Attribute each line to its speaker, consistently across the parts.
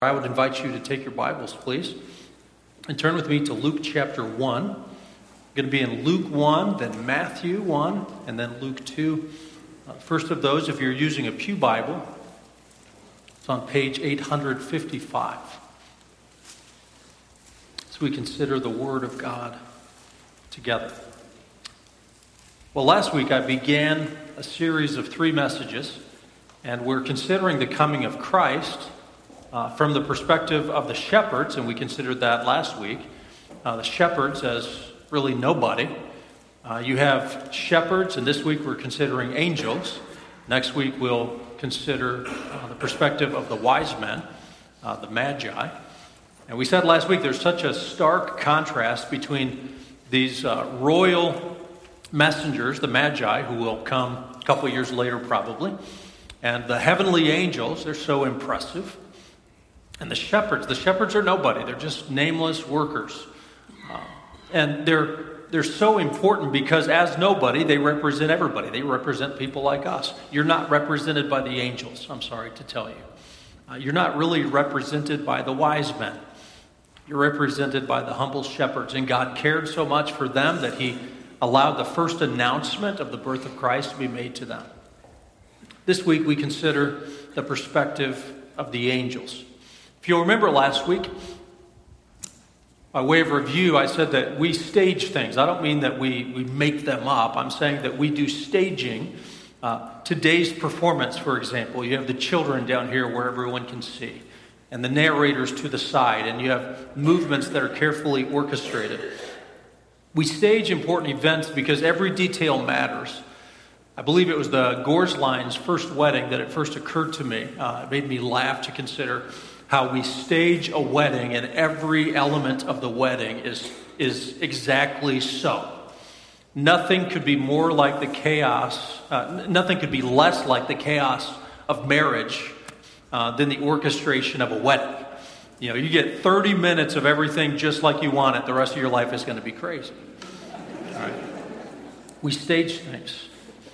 Speaker 1: I would invite you to take your Bibles, please, and turn with me to Luke chapter 1. I'm going to be in Luke 1, then Matthew 1, and then Luke 2. First of those, if you're using a pew Bible, it's on page 855. As we consider the Word of God together. Well, last week I began a series of 3 messages, and we're considering the coming of Christ from the perspective of the shepherds, and we considered that last week. The shepherds as really nobody. You have shepherds, and this week we're considering angels. Next week we'll consider the perspective of the wise men, the magi. And we said last week there's such a stark contrast between these royal messengers, the magi, who will come a couple years later probably, and the heavenly angels. They're so impressive. And the shepherds are nobody. They're just nameless workers. And they're so important because as nobody, they represent everybody. They represent people like us. You're not represented by the angels, I'm sorry to tell you. You're not really represented by the wise men. You're represented by the humble shepherds. And God cared so much for them that He allowed the first announcement of the birth of Christ to be made to them. This week we consider the perspective of the angels. If you'll remember last week, by way of review, I said that we stage things. I don't mean that we make them up. I'm saying that we do staging. Today's performance, for example, you have the children down here where everyone can see, and the narrators to the side, and you have movements that are carefully orchestrated. We stage important events because every detail matters. I believe it was the Gorsline's first wedding that it first occurred to me. It made me laugh to consider how we stage a wedding and every element of the wedding is exactly so. Nothing could be more like the chaos, nothing could be less like the chaos of marriage than the orchestration of a wedding. You know, you get 30 minutes of everything just like you want it. The rest of your life is going to be crazy. All right. We stage things.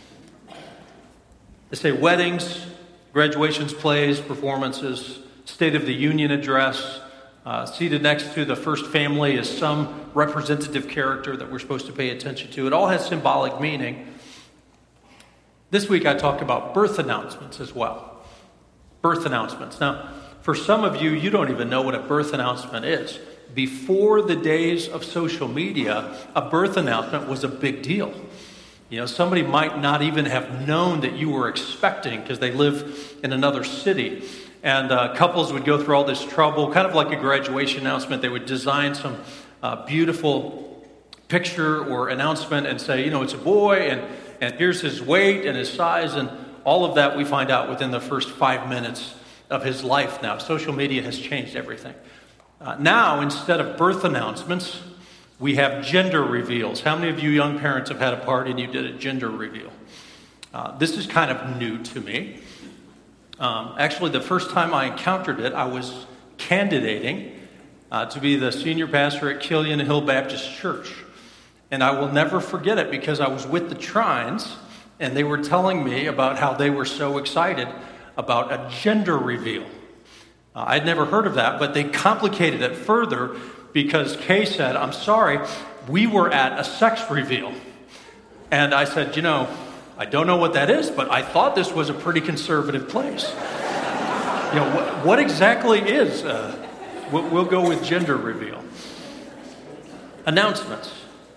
Speaker 1: They say weddings, graduations, plays, performances, State of the Union address. Seated next to the first family is some representative character that we're supposed to pay attention to. It all has symbolic meaning. This week I talk about birth announcements as well. Birth announcements. Now, for some of you, you don't even know what a birth announcement is. Before the days of social media, a birth announcement was a big deal. You know, somebody might not even have known that you were expecting because they live in another city. And couples would go through all this trouble, kind of like a graduation announcement. They would design some beautiful picture or announcement and say, you know, it's a boy, and here's his weight and his size, and all of that we find out within the first 5 minutes of his life now. Social media has changed everything. Now, instead of birth announcements, we have gender reveals. How many of you young parents have had a party and you did a gender reveal? This is kind of new to me. Actually, the first time I encountered it, I was candidating to be the senior pastor at Killian Hill Baptist Church. And I will never forget it because I was with the Trines, and they were telling me about how they were so excited about a gender reveal. I'd never heard of that, but they complicated it further because Kay said, I'm sorry, we were at a sex reveal. And I said, you know, I don't know what that is, but I thought this was a pretty conservative place. You know, what exactly is, we'll go with gender reveal. Announcements.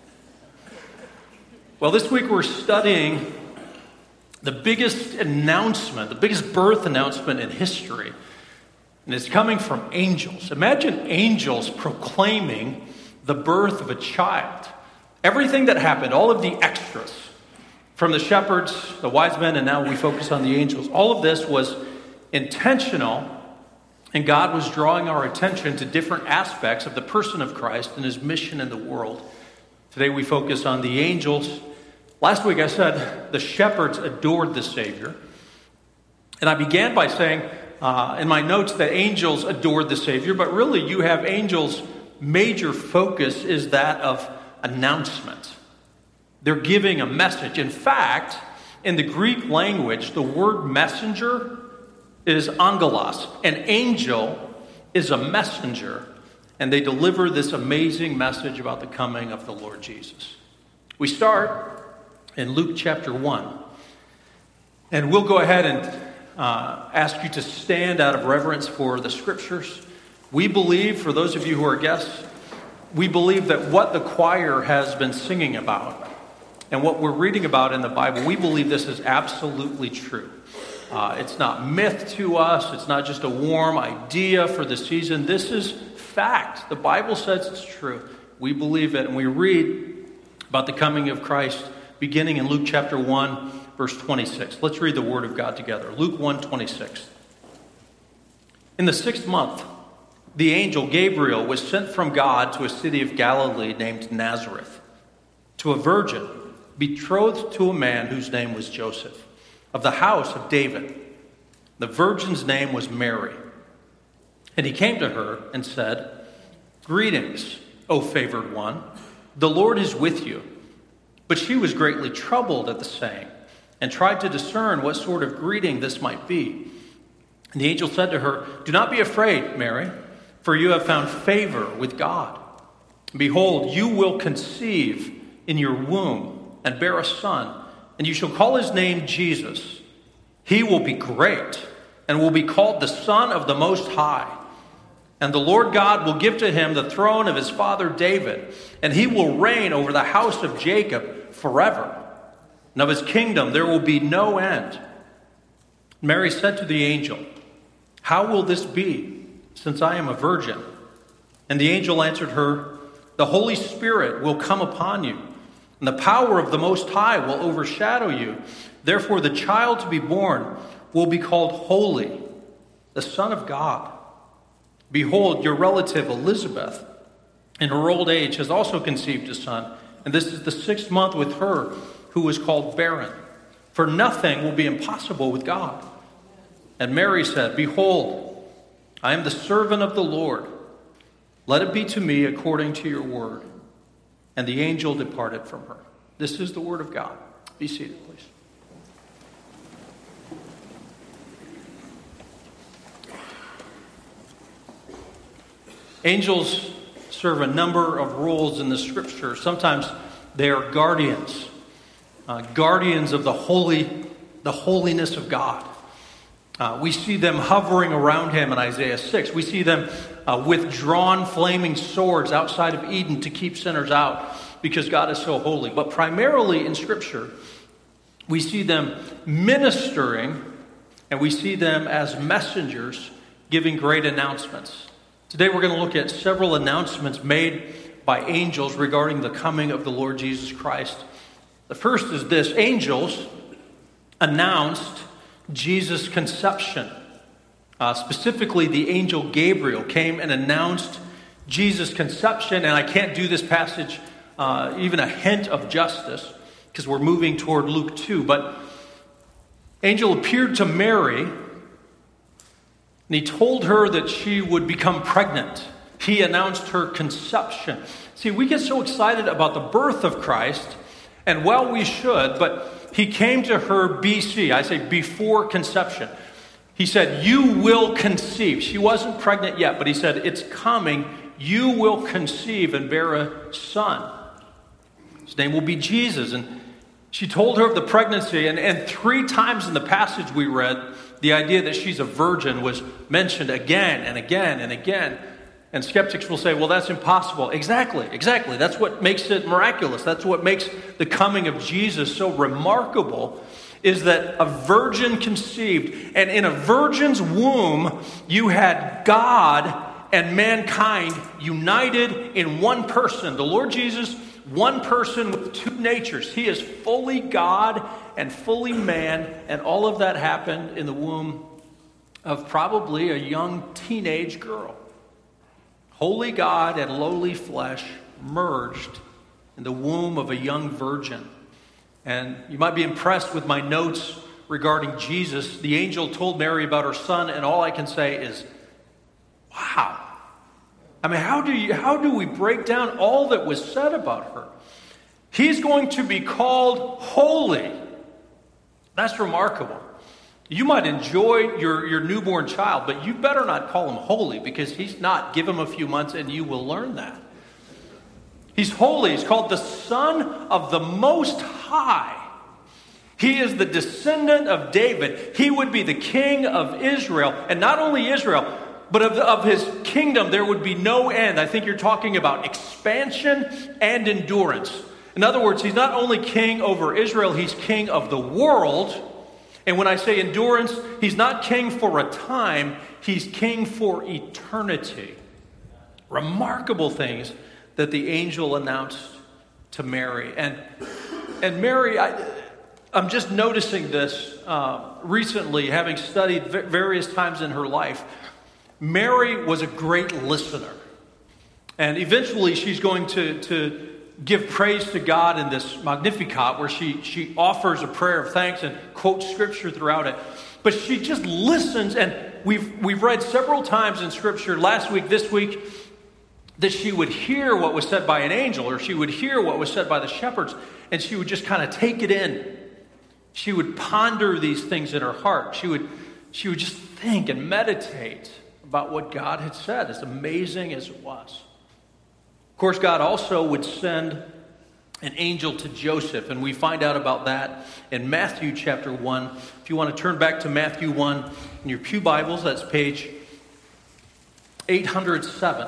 Speaker 1: Well, this week we're studying the biggest announcement, the biggest birth announcement in history. And it's coming from angels. Imagine angels proclaiming the birth of a child. Everything that happened, all of the extras, from the shepherds, the wise men, and now we focus on the angels. All of this was intentional, and God was drawing our attention to different aspects of the person of Christ and His mission in the world. Today we focus on the angels. Last week I said the shepherds adored the Savior. And I began by saying in my notes that angels adored the Savior, but really you have angels' major focus is that of announcement. They're giving a message. In fact, in the Greek language, the word messenger is angelos. An angel is a messenger, and they deliver this amazing message about the coming of the Lord Jesus. We start in Luke chapter 1, and we'll go ahead and ask you to stand out of reverence for the scriptures. We believe, for those of you who are guests, we believe that what the choir has been singing about and what we're reading about in the Bible, we believe this is absolutely true. It's not myth to us. It's not just a warm idea for the season. This is fact. The Bible says it's true. We believe it, and we read about the coming of Christ beginning in Luke chapter 1, verse 26. Let's read the Word of God together. Luke 1:26. In the 6th month, the angel Gabriel was sent from God to a city of Galilee named Nazareth, to a virgin betrothed to a man whose name was Joseph, of the house of David. The virgin's name was Mary. And he came to her and said, "Greetings, O favored one, the Lord is with you." But she was greatly troubled at the saying, and tried to discern what sort of greeting this might be. And the angel said to her, "Do not be afraid, Mary, for you have found favor with God. Behold, you will conceive in your womb and bear a son, and you shall call his name Jesus. He will be great and will be called the Son of the Most High. And the Lord God will give to him the throne of his father David, and he will reign over the house of Jacob forever. And of his kingdom there will be no end." Mary said to the angel, "How will this be, since I am a virgin?" And the angel answered her, "The Holy Spirit will come upon you, and the power of the Most High will overshadow you. Therefore the child to be born will be called Holy, the Son of God. Behold, your relative Elizabeth, in her old age, has also conceived a son, and this is the 6th month with her who was called barren. For nothing will be impossible with God." And Mary said, "Behold, I am the servant of the Lord. Let it be to me according to your word." And the angel departed from her. This is the word of God. Be seated, please. Angels serve a number of roles in the scripture. Sometimes they are guardians, guardians of the holiness of God. We see them hovering around him in Isaiah 6. We see them with drawn flaming swords outside of Eden to keep sinners out because God is so holy. But primarily in Scripture, we see them ministering, and we see them as messengers giving great announcements. Today we're going to look at several announcements made by angels regarding the coming of the Lord Jesus Christ. The first is this: angels announced Jesus' conception. Specifically, the angel Gabriel came and announced Jesus' conception, and I can't do this passage even a hint of justice because we're moving toward Luke 2, but angel appeared to Mary, and he told her that she would become pregnant. He announced her conception. See, we get so excited about the birth of Christ, and well, we should, but he came to her BC. I say before conception. He said, "You will conceive." She wasn't pregnant yet, but he said, "It's coming. You will conceive and bear a son. His name will be Jesus." And she told her of the pregnancy, and 3 times in the passage we read, the idea that she's a virgin was mentioned again and again and again. And skeptics will say, well, that's impossible. Exactly. That's what makes it miraculous. That's what makes the coming of Jesus so remarkable, is that a virgin conceived, and in a virgin's womb, you had God and mankind united in one person. The Lord Jesus, one person with 2 natures. He is fully God and fully man, and all of that happened in the womb of probably a young teenage girl. Holy God and lowly flesh merged in the womb of a young virgin. And you might be impressed with my notes regarding Jesus. The angel told Mary about her son, and all I can say is, wow. I mean, how do we break down all that was said about her? He's going to be called holy. That's remarkable. You might enjoy your newborn child, but you better not call him holy because he's not. Give him a few months and you will learn that. He's holy. He's called the Son of the Most High. He is the descendant of David. He would be the king of Israel. And not only Israel, but of his kingdom there would be no end. I think you're talking about expansion and endurance. In other words, he's not only king over Israel, he's king of the world. And when I say endurance, he's not king for a time, he's king for eternity. Remarkable things that the angel announced to Mary. And Mary, I'm just noticing this recently, having studied various times in her life. Mary was a great listener. And eventually she's going to give praise to God in this Magnificat where she offers a prayer of thanks and quotes scripture throughout it. But she just listens, and we've read several times in scripture, last week, this week, that she would hear what was said by an angel, or she would hear what was said by the shepherds, and she would just kind of take it in. She would ponder these things in her heart. She would just think and meditate about what God had said, as amazing as it was. Of course, God also would send an angel to Joseph, and we find out about that in Matthew chapter 1. If you want to turn back to Matthew 1 in your pew Bibles, that's page 807.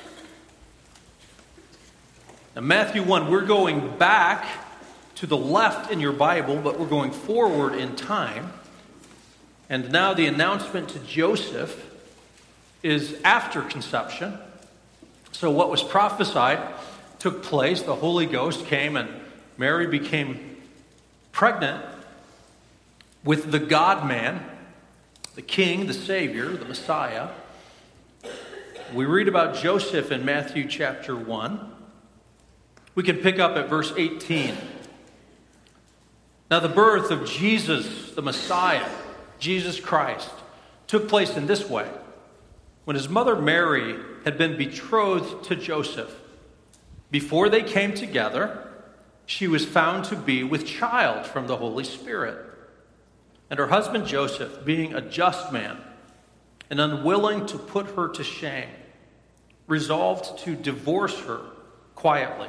Speaker 1: Now, Matthew 1, we're going back to the left in your Bible, but we're going forward in time. And now the announcement to Joseph is after conception. So what was prophesied took place. The Holy Ghost came and Mary became pregnant with the God-man, the King, the Savior, the Messiah. We read about Joseph in Matthew chapter 1. We can pick up at verse 18. Now the birth of Jesus, the Messiah, Jesus Christ, took place in this way. When his mother Mary had been betrothed to Joseph, before they came together, she was found to be with child from the Holy Spirit. And her husband Joseph, being a just man and unwilling to put her to shame, resolved to divorce her quietly.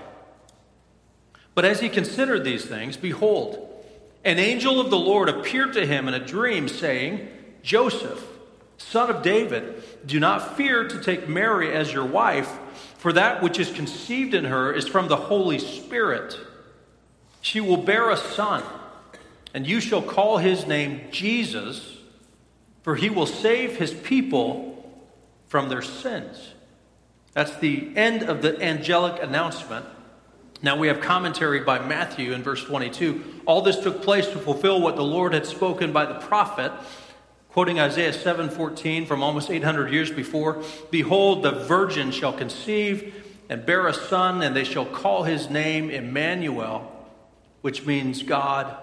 Speaker 1: But as he considered these things, behold, an angel of the Lord appeared to him in a dream, saying, Joseph, son of David, do not fear to take Mary as your wife, for that which is conceived in her is from the Holy Spirit. She will bear a son, and you shall call his name Jesus, for he will save his people from their sins. That's the end of the angelic announcement. Now we have commentary by Matthew in verse 22. All this took place to fulfill what the Lord had spoken by the prophet, quoting Isaiah 7:14 from almost 800 years before. Behold, the virgin shall conceive and bear a son, and they shall call his name Emmanuel, which means God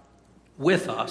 Speaker 1: with us.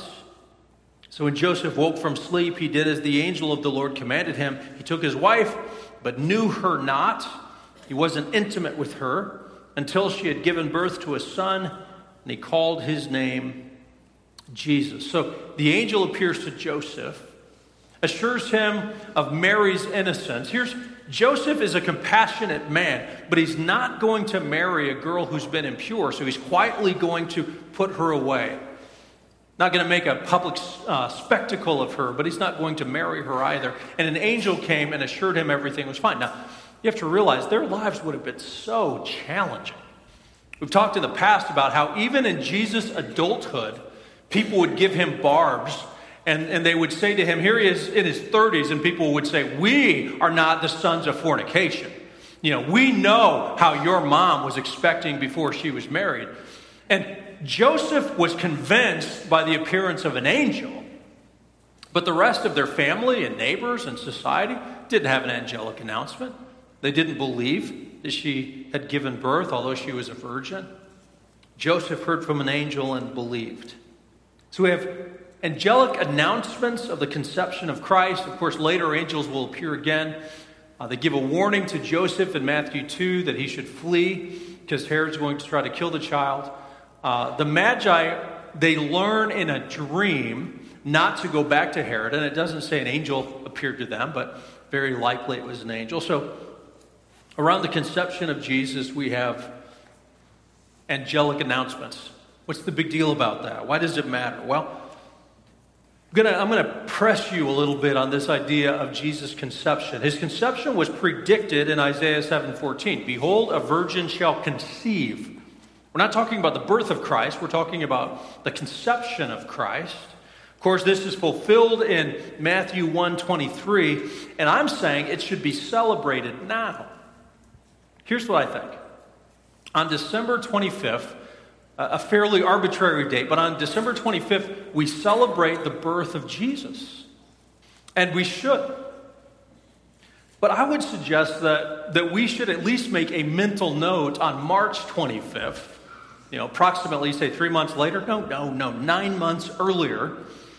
Speaker 1: So when Joseph woke from sleep, he did as the angel of the Lord commanded him. He took his wife, but knew her not. He wasn't intimate with her until she had given birth to a son, and he called his name Jesus. So the angel appears to Joseph, assures him of Mary's innocence. Joseph is a compassionate man, but he's not going to marry a girl who's been impure, so he's quietly going to put her away. Not going to make a public spectacle of her, but he's not going to marry her either. And an angel came and assured him everything was fine. Now, you have to realize their lives would have been so challenging. We've talked in the past about how even in Jesus' adulthood, people would give him barbs, and they would say to him, here he is in his 30s, and people would say, we are not the sons of fornication. We know how your mom was expecting before she was married. And Joseph was convinced by the appearance of an angel, but the rest of their family and neighbors and society didn't have an angelic announcement. They didn't believe that she had given birth, although she was a virgin. Joseph heard from an angel and believed. So we have angelic announcements of the conception of Christ. Of course, later angels will appear again. They give a warning to Joseph in Matthew 2 that he should flee because Herod's going to try to kill the child. The Magi, they learn in a dream not to go back to Herod. And it doesn't say an angel appeared to them, but very likely it was an angel. So around the conception of Jesus, we have angelic announcements. What's the big deal about that? Why does it matter? Well, I'm going to press you a little bit on this idea of Jesus' conception. His conception was predicted in Isaiah 7:14. Behold, a virgin shall conceive. We're not talking about the birth of Christ. We're talking about the conception of Christ. Of course, this is fulfilled in Matthew 1:23, and I'm saying it should be celebrated now. Here's what I think. On December 25th, a fairly arbitrary date, but on December 25th, we celebrate the birth of Jesus. And we should. But I would suggest that we should at least make a mental note on March 25th, approximately, say, 3 months later. No, 9 months earlier.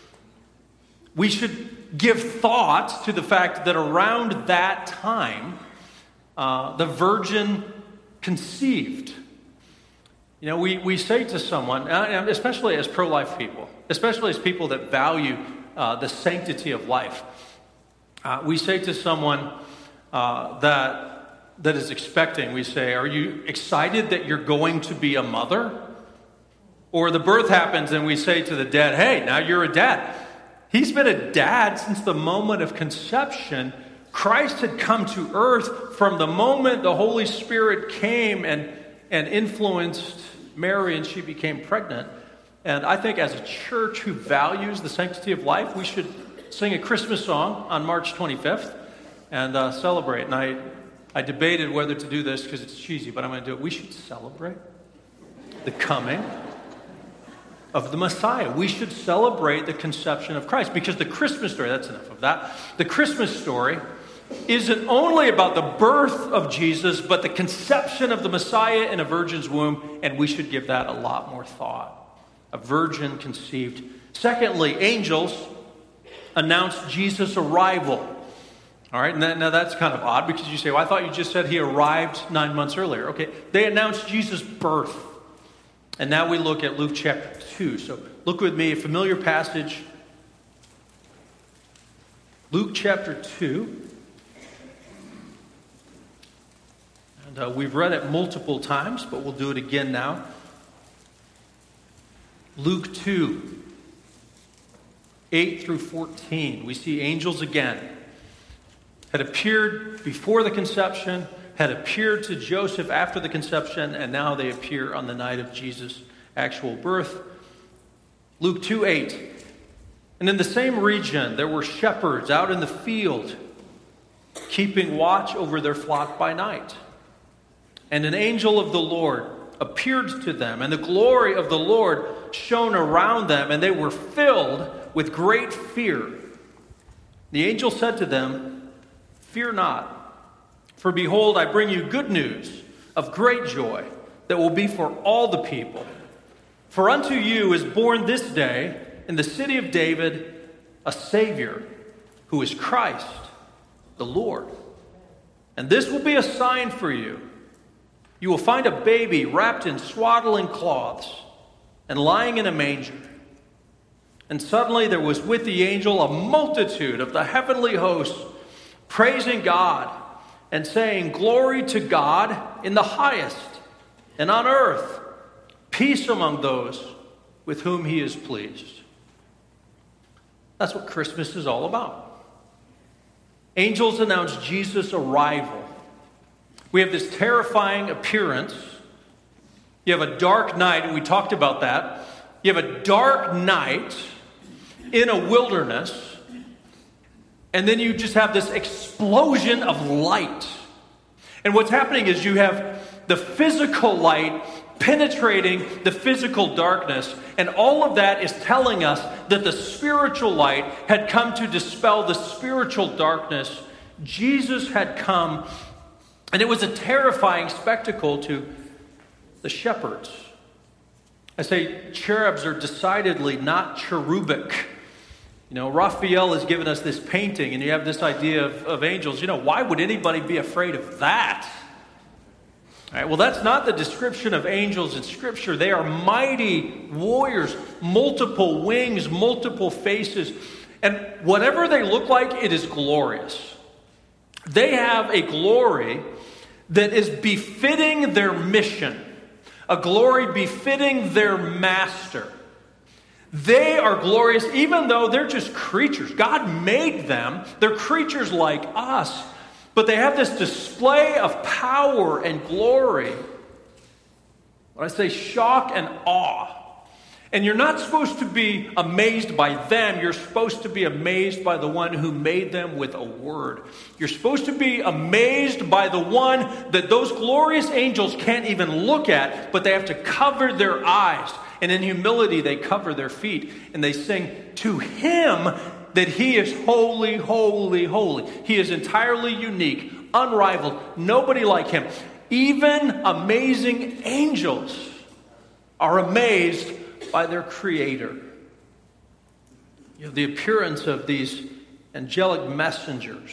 Speaker 1: We should give thought to the fact that around that time, the Virgin conceived. We say to someone, especially as pro-life people, especially as people that value the sanctity of life, we say to someone that is expecting, we say, are you excited that you're going to be a mother? Or the birth happens and we say to the dad, hey, now you're a dad. He's been a dad since the moment of conception. Christ had come to earth from the moment the Holy Spirit came and influenced Mary and she became pregnant. And I think as a church who values the sanctity of life, we should sing a Christmas song on March 25th and celebrate. And I debated whether to do this because it's cheesy, but I'm going to do it. We should celebrate the coming of the Messiah. We should celebrate the conception of Christ because the Christmas story, that's enough of that. The Christmas story isn't only about the birth of Jesus, but the conception of the Messiah in a virgin's womb, and we should give that a lot more thought. A virgin conceived. Secondly, angels announced Jesus' arrival. All right, now that's kind of odd because you say, well, I thought you just said he arrived 9 months earlier. Okay, they announced Jesus' birth. And now we look at Luke chapter 2. So look with me, a familiar passage. Luke chapter 2. And we've read it multiple times, but we'll do it again now. Luke 2, 8 through 14. We see angels again. Had appeared before the conception, had appeared to Joseph after the conception, and now they appear on the night of Jesus' actual birth. Luke 2, 8. And in the same region, there were shepherds out in the field, keeping watch over their flock by night. And an angel of the Lord appeared to them, and the glory of the Lord shone around them, and they were filled with great fear. The angel said to them, fear not, for behold, I bring you good news of great joy that will be for all the people. For unto you is born this day in the city of David a Savior, who is Christ the Lord. And this will be a sign for you. You will find a baby wrapped in swaddling cloths and lying in a manger. And suddenly there was with the angel a multitude of the heavenly hosts, praising God and saying, glory to God in the highest, and on earth, peace among those with whom he is pleased. That's what Christmas is all about. Angels announce Jesus' arrival. We have this terrifying appearance. You have a dark night, and we talked about that. You have a dark night in a wilderness, and then you just have this explosion of light. And what's happening is you have the physical light penetrating the physical darkness, and all of that is telling us that the spiritual light had come to dispel the spiritual darkness. Jesus had come. And it was a terrifying spectacle to the shepherds. I say cherubs are decidedly not cherubic. Raphael has given us this painting, and you have this idea of angels. Why would anybody be afraid of that? All right, well, that's not the description of angels in Scripture. They are mighty warriors, multiple wings, multiple faces. And whatever they look like, it is glorious. They have a glory that is befitting their mission, a glory befitting their master. They are glorious even though they're just creatures. God made them. They're creatures like us. But they have this display of power and glory. When I say shock and awe. And you're not supposed to be amazed by them. You're supposed to be amazed by the one who made them with a word. You're supposed to be amazed by the one that those glorious angels can't even look at, but they have to cover their eyes. And in humility, they cover their feet. And they sing to him that he is holy, holy, holy. He is entirely unique, unrivaled, nobody like him. Even amazing angels are amazed by their Creator. You know, the appearance of these angelic messengers.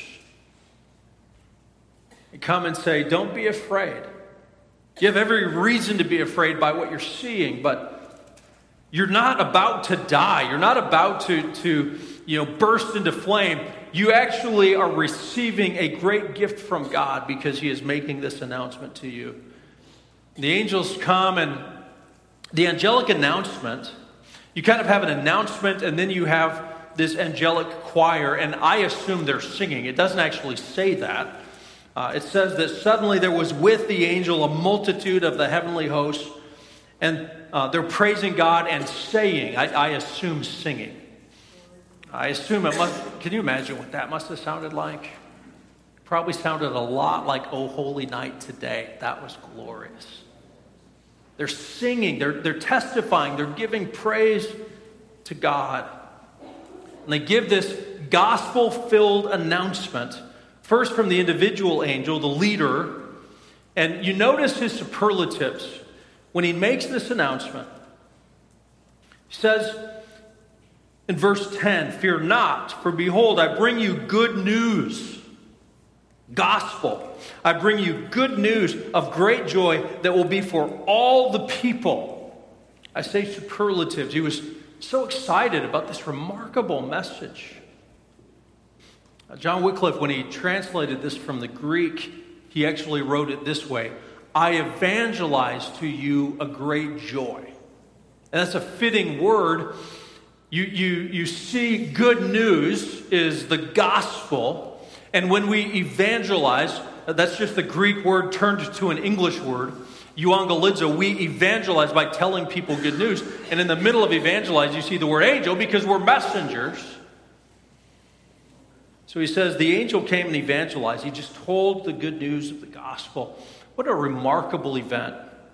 Speaker 1: They come and say, don't be afraid. You have every reason to be afraid by what you're seeing, but you're not about to die. You're not about to burst into flame. You actually are receiving a great gift from God because he is making this announcement to you. The angels come, and the angelic announcement, you kind of have an announcement and then you have this angelic choir, and I assume they're singing. It doesn't actually say that. It says that suddenly there was with the angel a multitude of the heavenly hosts, and they're praising God and saying, I assume singing. I assume it must, can you imagine what that must have sounded like? Probably sounded a lot like O Holy Night Today. That was glorious. They're singing, they're testifying, they're giving praise to God. And they give this gospel-filled announcement, first from the individual angel, the leader. And you notice his superlatives when he makes this announcement. He says in verse 10, fear not, for behold, I bring you good news. Gospel. I bring you good news of great joy that will be for all the people. I say superlatives. He was so excited about this remarkable message. John Wycliffe, when he translated this from the Greek, he actually wrote it this way: I evangelize to you a great joy. And that's a fitting word. You see, good news is the gospel. And when we evangelize, that's just the Greek word turned to an English word. Euangelizo, we evangelize by telling people good news. And in the middle of evangelize, you see the word angel because we're messengers. So he says the angel came and evangelized. He just told the good news of the gospel. What a remarkable event.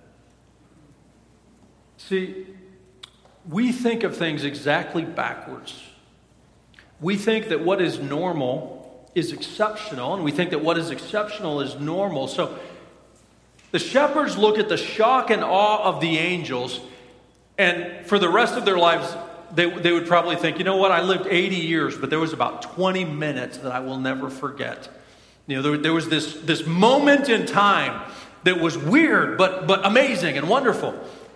Speaker 1: See, we think of things exactly backwards. We think that what is normal is exceptional, and we think that what is exceptional is normal. So the shepherds look at the shock and awe of the angels, and for the rest of their lives, they would probably think, you know what, I lived 80 years, but there was about 20 minutes that I will never forget. You know, there was this moment in time that was weird, but amazing and wonderful.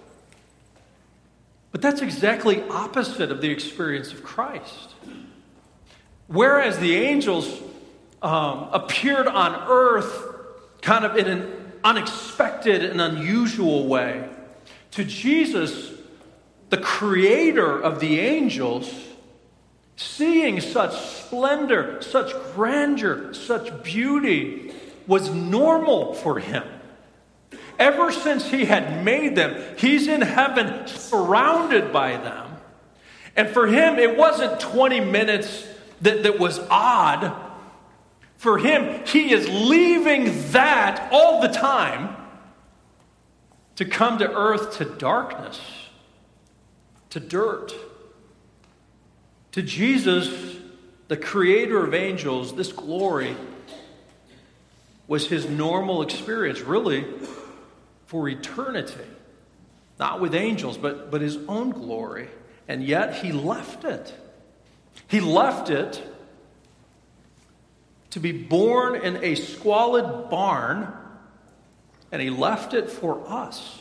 Speaker 1: But that's exactly opposite of the experience of Christ. Whereas the angels appeared on earth kind of in an unexpected and unusual way, to Jesus, the creator of the angels, seeing such splendor, such grandeur, such beauty was normal for him. Ever since he had made them, he's in heaven surrounded by them. And for him, it wasn't 20 minutes that was odd. For him, he is leaving that all the time to come to earth, to darkness, to dirt. To Jesus, the creator of angels, this glory was his normal experience, really, for eternity. Not with angels, but his own glory. And yet he left it. He left it to be born in a squalid barn and he left it for us.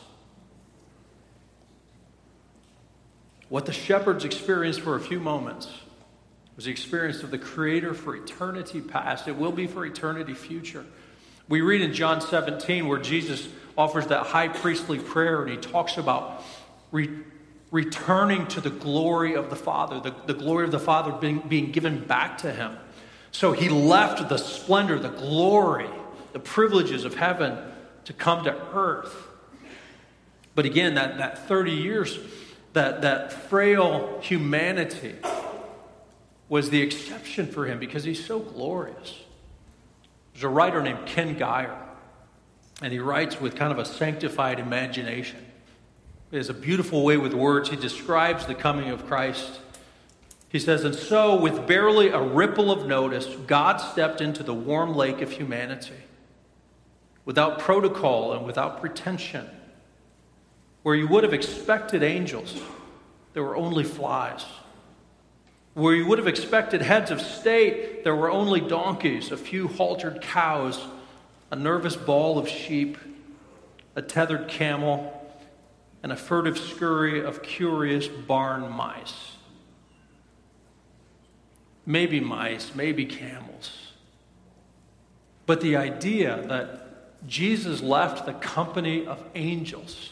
Speaker 1: What the shepherds experienced for a few moments was the experience of the Creator for eternity past. It will be for eternity future. We read in John 17 where Jesus offers that high priestly prayer, and he talks about returning to the glory of the Father, the glory of the Father being given back to him. So he left the splendor, the glory, the privileges of heaven to come to earth. But again, that 30 years, that frail humanity was the exception for him because he's so glorious. There's a writer named Ken Geyer, and he writes with kind of a sanctified imagination. He has a beautiful way with words. He describes the coming of Christ. He says, "And so, with barely a ripple of notice, God stepped into the warm lake of humanity, without protocol and without pretension. Where you would have expected angels, there were only flies. Where you would have expected heads of state, there were only donkeys, a few haltered cows, a nervous ball of sheep, a tethered camel, and a furtive scurry of curious barn mice." Maybe mice, maybe camels. But the idea that Jesus left the company of angels,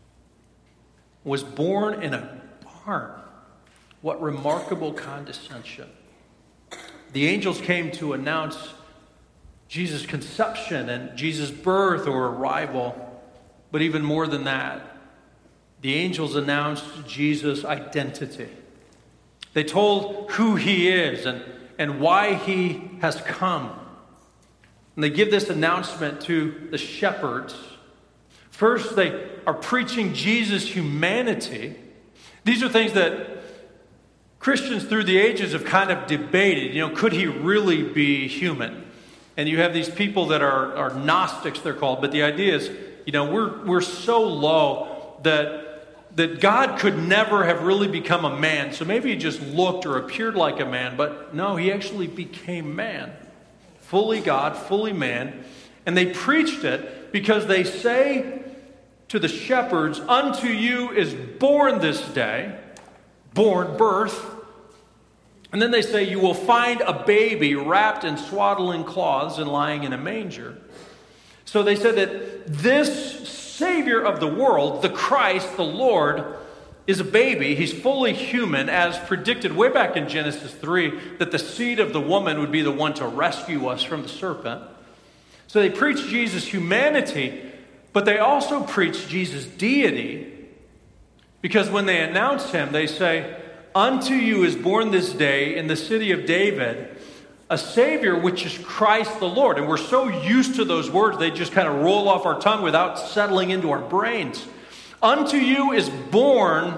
Speaker 1: was born in a barn. What remarkable condescension. The angels came to announce Jesus' conception and Jesus' birth or arrival. But even more than that, the angels announced Jesus' identity. They told who he is and why he has come. And they give this announcement to the shepherds. First, they are preaching Jesus' humanity. These are things that Christians through the ages have kind of debated. Could he really be human? And you have these people that are Gnostics, they're called. But the idea is, we're so low that God could never have really become a man. So maybe he just looked or appeared like a man. But no, he actually became man. Fully God, fully man. And they preached it because they say to the shepherds, "Unto you is born this day," born, birth. And then they say, "You will find a baby wrapped in swaddling cloths and lying in a manger." So they said that this Savior of the world, the Christ, the Lord, is a baby. He's fully human, as predicted way back in Genesis 3, that the seed of the woman would be the one to rescue us from the serpent. So they preach Jesus' humanity, but they also preach Jesus' deity, because when they announce him, they say, "Unto you is born this day in the city of David a Savior, which is Christ the Lord." And we're so used to those words, they just kind of roll off our tongue without settling into our brains. Unto you is born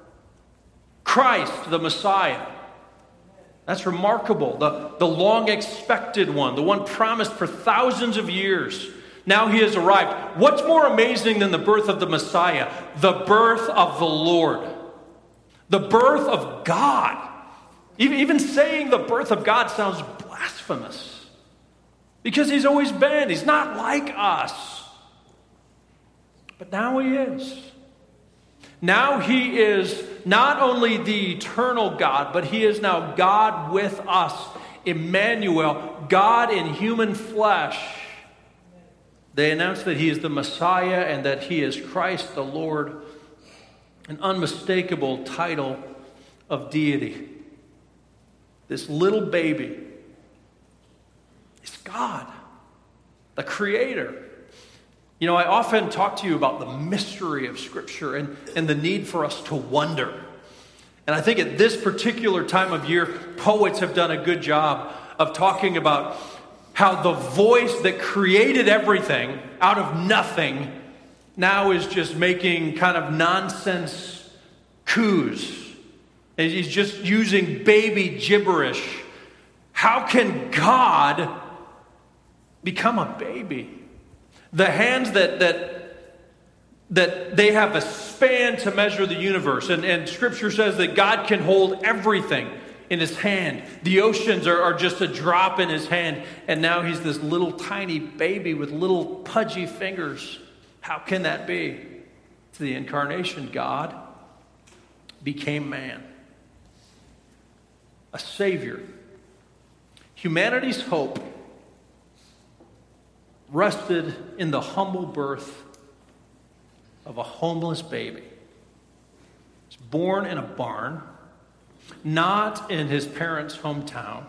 Speaker 1: Christ, the Messiah. That's remarkable. The long-expected one, the one promised for thousands of years. Now he has arrived. What's more amazing than the birth of the Messiah? The birth of the Lord. The birth of God. Even saying the birth of God sounds blasphemous. Because he's always been. He's not like us. But now he is. Now he is not only the eternal God, but he is now God with us. Emmanuel, God in human flesh. They announce that he is the Messiah and that he is Christ the Lord. An unmistakable title of deity. This little baby is God, the Creator. I often talk to you about the mystery of Scripture and the need for us to wonder. And I think at this particular time of year, poets have done a good job of talking about how the voice that created everything out of nothing now is just making kind of nonsense coos. And he's just using baby gibberish. How can God become a baby? The hands that they have a span to measure the universe. And Scripture says that God can hold everything in his hand. The oceans are just a drop in his hand. And now he's this little tiny baby with little pudgy fingers. How can that be? It's the incarnation. God became man. A Savior. Humanity's hope rested in the humble birth of a homeless baby. He's born in a barn, not in his parents' hometown.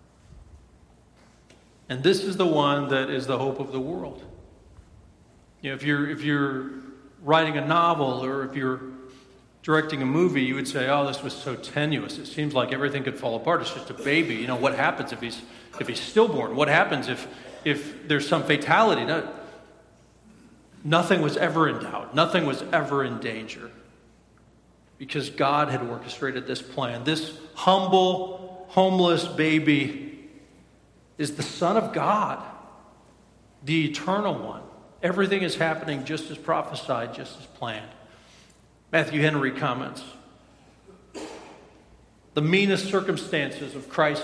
Speaker 1: And this is the one that is the hope of the world. You know, if you're writing a novel or if you're directing a movie, you would say, oh, this was so tenuous. It seems like everything could fall apart. It's just a baby. You know, what happens if he's stillborn? What happens if there's some fatality? No, nothing was ever in doubt. Nothing was ever in danger. Because God had orchestrated this plan. This humble, homeless baby is the Son of God, the eternal one. Everything is happening just as prophesied, just as planned. Matthew Henry comments, the meanest circumstances of Christ's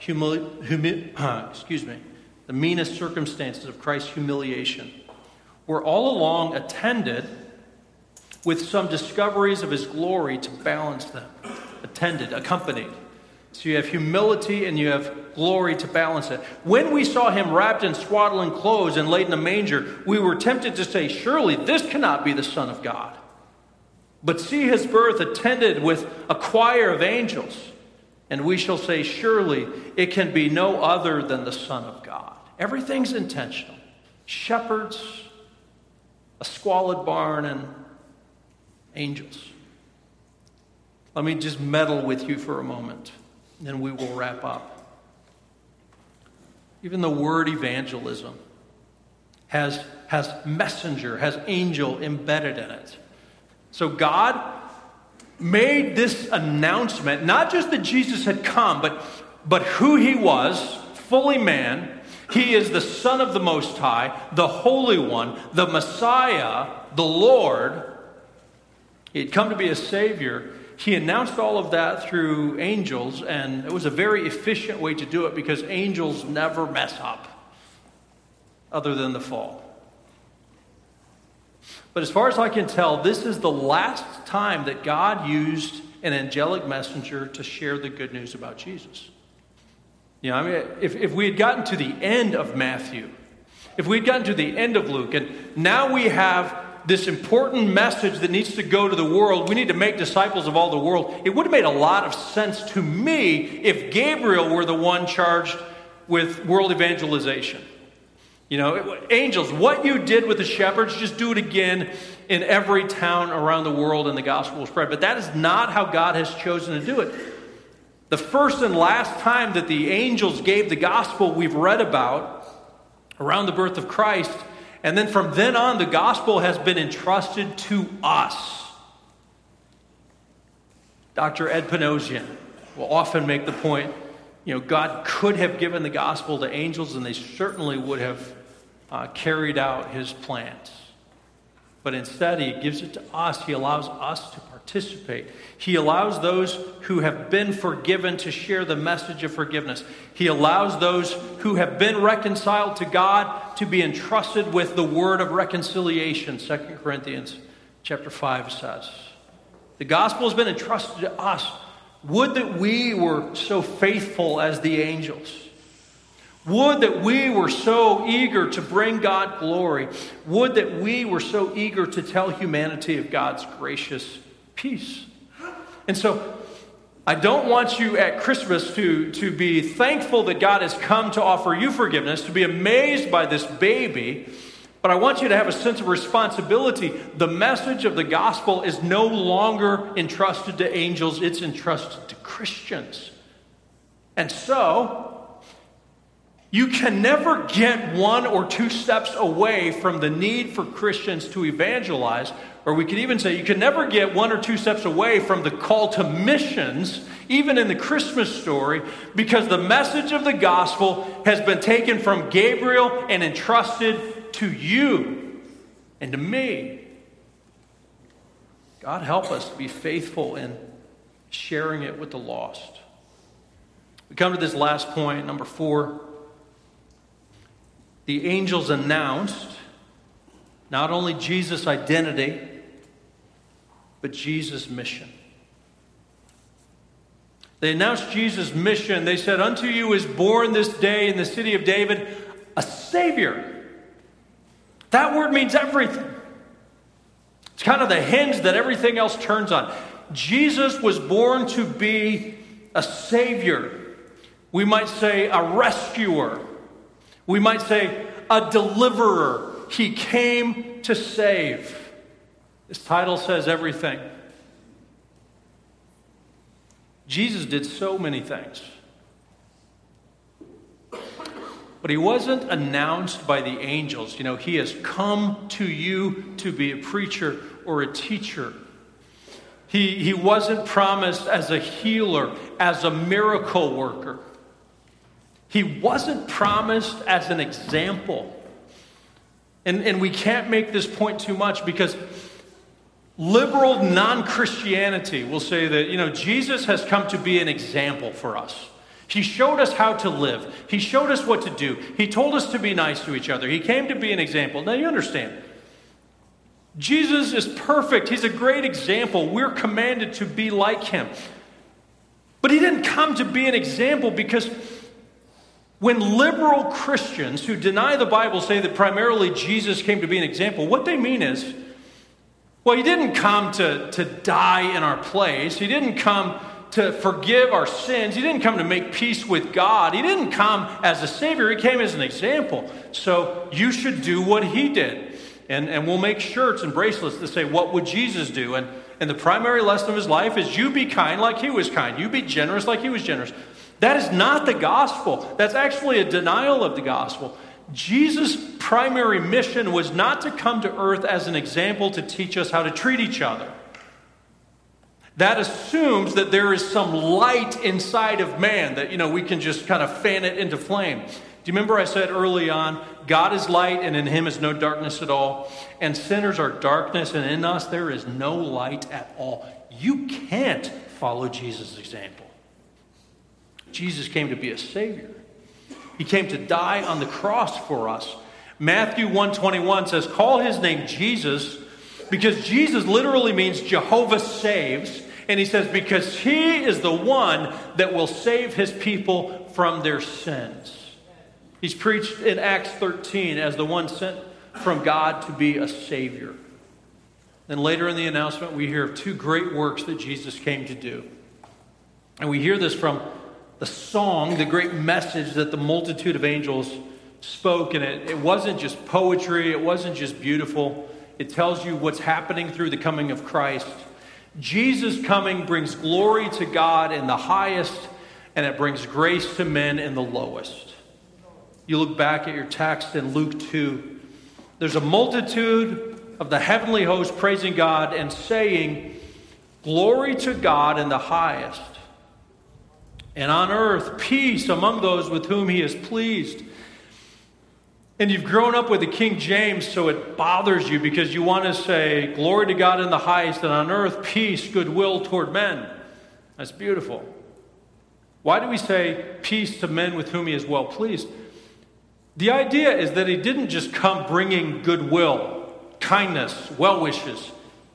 Speaker 1: the meanest circumstances of Christ's humiliation were all along attended with some discoveries of his glory to balance them. Accompanied. So you have humility and you have glory to balance it. When we saw him wrapped in swaddling clothes and laid in a manger, we were tempted to say, surely this cannot be the Son of God. But see his birth attended with a choir of angels, and we shall say, surely it can be no other than the Son of God. Everything's intentional. Shepherds, a squalid barn, and angels. Let me just meddle with you for a moment, and then we will wrap up. Even the word evangelism has messenger, has angel embedded in it. So God made this announcement, not just that Jesus had come, but who he was, fully man. He is the Son of the Most High, the Holy One, the Messiah, the Lord. He had come to be a Savior. He announced all of that through angels, and it was a very efficient way to do it because angels never mess up, other than the fall. But as far as I can tell, this is the last time that God used an angelic messenger to share the good news about Jesus. You know, I mean, if we had gotten to the end of Matthew, if we had gotten to the end of Luke, and now we have this important message that needs to go to the world, we need to make disciples of all the world, it would have made a lot of sense to me if Gabriel were the one charged with world evangelization. You know, angels, what you did with the shepherds, just do it again in every town around the world and the gospel will spread. But that is not how God has chosen to do it. The first and last time that the angels gave the gospel we've read about around the birth of Christ. And then from then on, the gospel has been entrusted to us. Dr. Ed Panosian will often make the point, you know, God could have given the gospel to angels and they certainly would have carried out his plans. But instead, he gives it to us. He allows us to participate. He allows those who have been forgiven to share the message of forgiveness. He allows those who have been reconciled to God to be entrusted with the word of reconciliation, 2 Corinthians chapter 5 says. The gospel has been entrusted to us. Would that we were so faithful as the angels. Would that we were so eager to bring God glory. Would that we were so eager to tell humanity of God's gracious peace. And so, I don't want you at Christmas to be thankful that God has come to offer you forgiveness, to be amazed by this baby, but I want you to have a sense of responsibility. The message of the gospel is no longer entrusted to angels, it's entrusted to Christians. And so, you can never get 1 or 2 steps away from the need for Christians to evangelize, or we could even say you can never get 1 or 2 steps away from the call to missions, even in the Christmas story, because the message of the gospel has been taken from Gabriel and entrusted to you and to me. God help us to be faithful in sharing it with the lost. We come to this last point, number 4. The angels announced not only Jesus' identity, but Jesus' mission. They announced Jesus' mission. They said, "Unto you is born this day in the city of David a Savior." That word means everything. It's kind of the hinge that everything else turns on. Jesus was born to be a Savior. We might say a rescuer. We might say a deliverer. He came to save. This title says everything. Jesus did so many things. But he wasn't announced by the angels. He has come to you to be a preacher or a teacher. He wasn't promised as a healer, as a miracle worker. He wasn't promised as an example. And we can't make this point too much because liberal non-Christianity will say that, Jesus has come to be an example for us. He showed us how to live. He showed us what to do. He told us to be nice to each other. He came to be an example. Now you understand. Jesus is perfect. He's a great example. We're commanded to be like him. But he didn't come to be an example because when liberal Christians who deny the Bible say that primarily Jesus came to be an example, what they mean is, well, he didn't come to die in our place. He didn't come to forgive our sins. He didn't come to make peace with God. He didn't come as a Savior. He came as an example. So you should do what he did. And we'll make shirts and bracelets that say, what would Jesus do? And the primary lesson of his life is you be kind like he was kind. You be generous like he was generous. That is not the gospel. That's actually a denial of the gospel. Jesus' primary mission was not to come to earth as an example to teach us how to treat each other. That assumes that there is some light inside of man that, we can just kind of fan it into flame. Do you remember I said early on, God is light and in him is no darkness at all. And sinners are darkness and in us there is no light at all. You can't follow Jesus' example. Jesus came to be a Savior. He came to die on the cross for us. Matthew 1:21 says, call his name Jesus, because Jesus literally means Jehovah saves. And he says, because he is the one that will save his people from their sins. He's preached in Acts 13 as the one sent from God to be a Savior. Then later in the announcement, we hear of 2 great works that Jesus came to do. And we hear this from the song, the great message that the multitude of angels spoke. And it wasn't just poetry. It wasn't just beautiful. It tells you what's happening through the coming of Christ. Jesus' coming brings glory to God in the highest, and it brings grace to men in the lowest. You look back at your text in Luke 2. There's a multitude of the heavenly host praising God and saying, glory to God in the highest, and on earth peace among those with whom he is pleased. And you've grown up with the King James, so it bothers you because you want to say, glory to God in the highest, and on earth peace, goodwill toward men. That's beautiful. Why do we say peace to men with whom he is well pleased? The idea is that he didn't just come bringing goodwill, kindness, well wishes.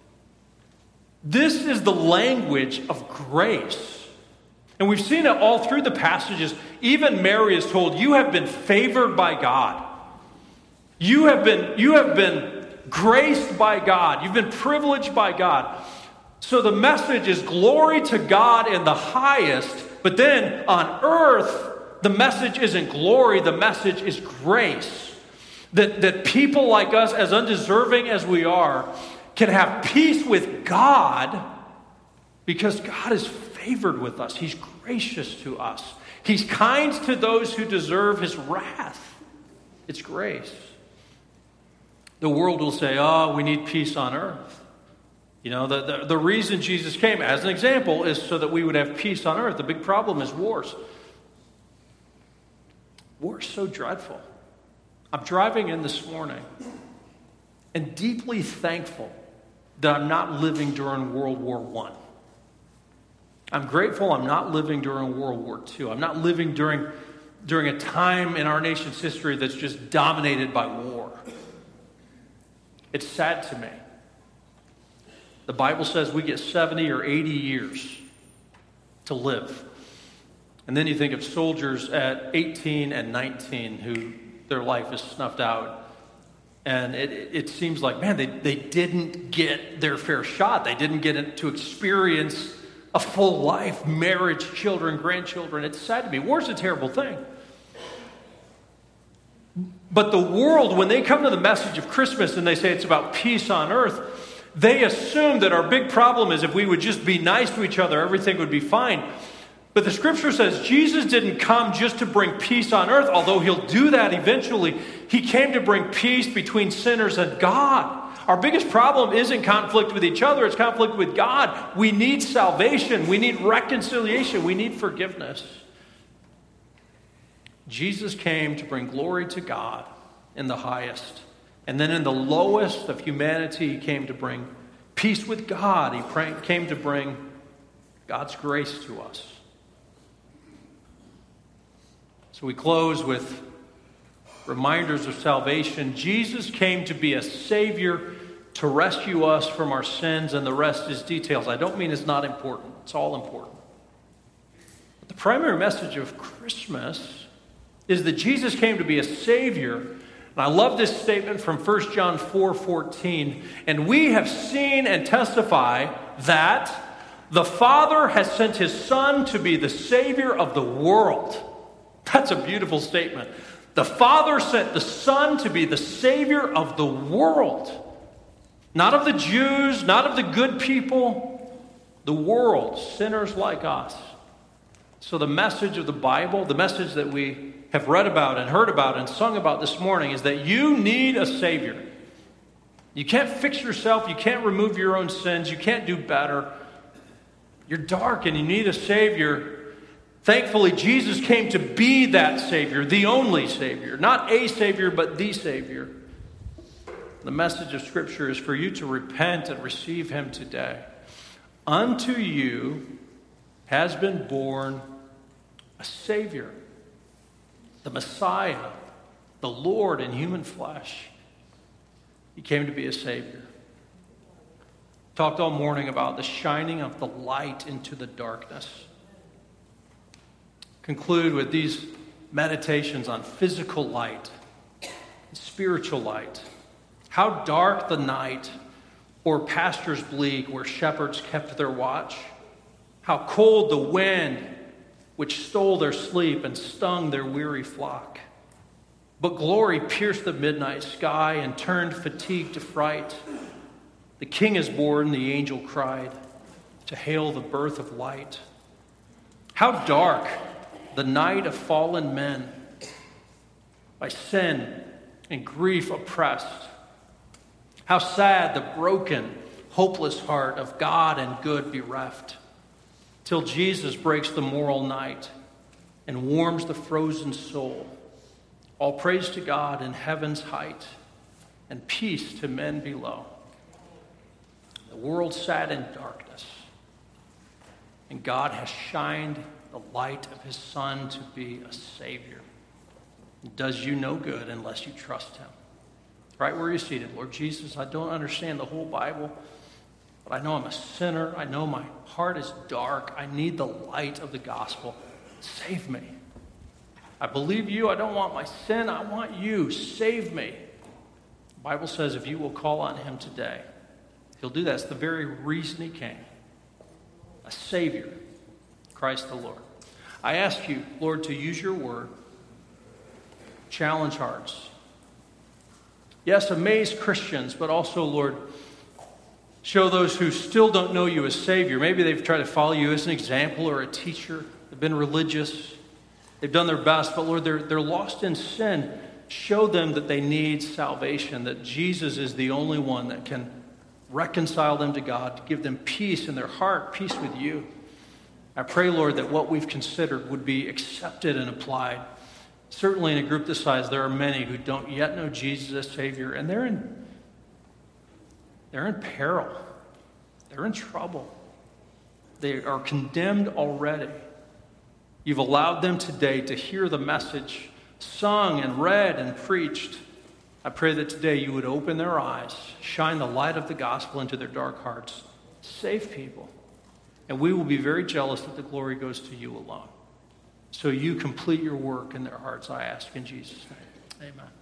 Speaker 1: This is the language of grace. And we've seen it all through the passages. Even Mary is told, you have been favored by God. You have been graced by God. You've been privileged by God. So the message is glory to God in the highest. But then on earth, the message isn't glory. The message is grace. That people like us, as undeserving as we are, can have peace with God because God is favored with us. He's gracious to us. He's kind to those who deserve his wrath. It's grace. The world will say, oh, we need peace on earth. The reason Jesus came, as an example, is so that we would have peace on earth. The big problem is wars. War's so dreadful. I'm driving in this morning and deeply thankful that I'm not living during World War I. I'm grateful I'm not living during World War II. I'm not living during a time in our nation's history that's just dominated by war. It's sad to me. The Bible says we get 70 or 80 years to live. And then you think of soldiers at 18 and 19 who their life is snuffed out. And it seems like, man, they didn't get their fair shot. They didn't get to experience a full life, marriage, children, grandchildren. It's sad to me. War's a terrible thing. But the world, when they come to the message of Christmas and they say it's about peace on earth, they assume that our big problem is if we would just be nice to each other, everything would be fine. But the scripture says Jesus didn't come just to bring peace on earth, although he'll do that eventually. He came to bring peace between sinners and God. Our biggest problem isn't conflict with each other, it's conflict with God. We need salvation, we need reconciliation, we need forgiveness. Jesus came to bring glory to God in the highest. And then in the lowest of humanity, he came to bring peace with God. He came to bring God's grace to us. So we close with reminders of salvation. Jesus came to be a Savior to rescue us from our sins, and the rest is details. I don't mean it's not important. It's all important. But the primary message of Christmas is that Jesus came to be a Savior. And I love this statement from 1 John 4:14. And we have seen and testify that the Father has sent his Son to be the Savior of the world. That's a beautiful statement. The Father sent the Son to be the Savior of the world. Not of the Jews, not of the good people, the world, sinners like us. So the message of the Bible, the message that we have read about and heard about and sung about this morning is that you need a Savior. You can't fix yourself. You can't remove your own sins. You can't do better. You're dark and you need a Savior. Thankfully, Jesus came to be that Savior, the only Savior. Not a Savior, but the Savior. The message of Scripture is for you to repent and receive him today. Unto you has been born a Savior, the Messiah, the Lord in human flesh. He came to be a Savior. Talked all morning about the shining of the light into the darkness. Conclude with these meditations on physical light, spiritual light. How dark the night, or pastures bleak where shepherds kept their watch. How cold the wind which stole their sleep and stung their weary flock. But glory pierced the midnight sky and turned fatigue to fright. The King is born, the angel cried, to hail the birth of light. How dark the night of fallen men, by sin and grief oppressed. How sad the broken, hopeless heart of God and good bereft, till Jesus breaks the moral night and warms the frozen soul. All praise to God in heaven's height, and peace to men below. The world sat in darkness, and God has shined the light of his Son to be a Savior. It does you no good unless you trust him. Right where you're seated, Lord Jesus, I don't understand the whole Bible, but I know I'm a sinner. I know my heart is dark. I need the light of the gospel. Save me. I believe you. I don't want my sin. I want you. Save me. The Bible says if you will call on him today, he'll do that. It's the very reason he came. A Savior, Christ the Lord. I ask you, Lord, to use your word, challenge hearts. Yes, amaze Christians, but also, Lord, show those who still don't know you as Savior. Maybe they've tried to follow you as an example or a teacher. They've been religious. They've done their best, but Lord, they're lost in sin. Show them that they need salvation, that Jesus is the only one that can reconcile them to God, give them peace in their heart, peace with you. I pray, Lord, that what we've considered would be accepted and applied. Certainly in a group this size, there are many who don't yet know Jesus as Savior, and they're in peril. They're in trouble. They are condemned already. You've allowed them today to hear the message sung and read and preached. I pray that today you would open their eyes, shine the light of the gospel into their dark hearts, save people. And we will be very jealous that the glory goes to you alone. So you complete your work in their hearts, I ask in Jesus' name. Amen.